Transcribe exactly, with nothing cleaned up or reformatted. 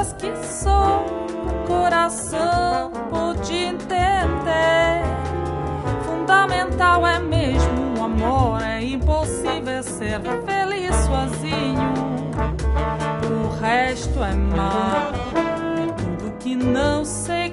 coisas que só coração pode entender. Fundamental é mesmo o amor, é impossível ser feliz sozinho. O resto é mal, é tudo que não sei.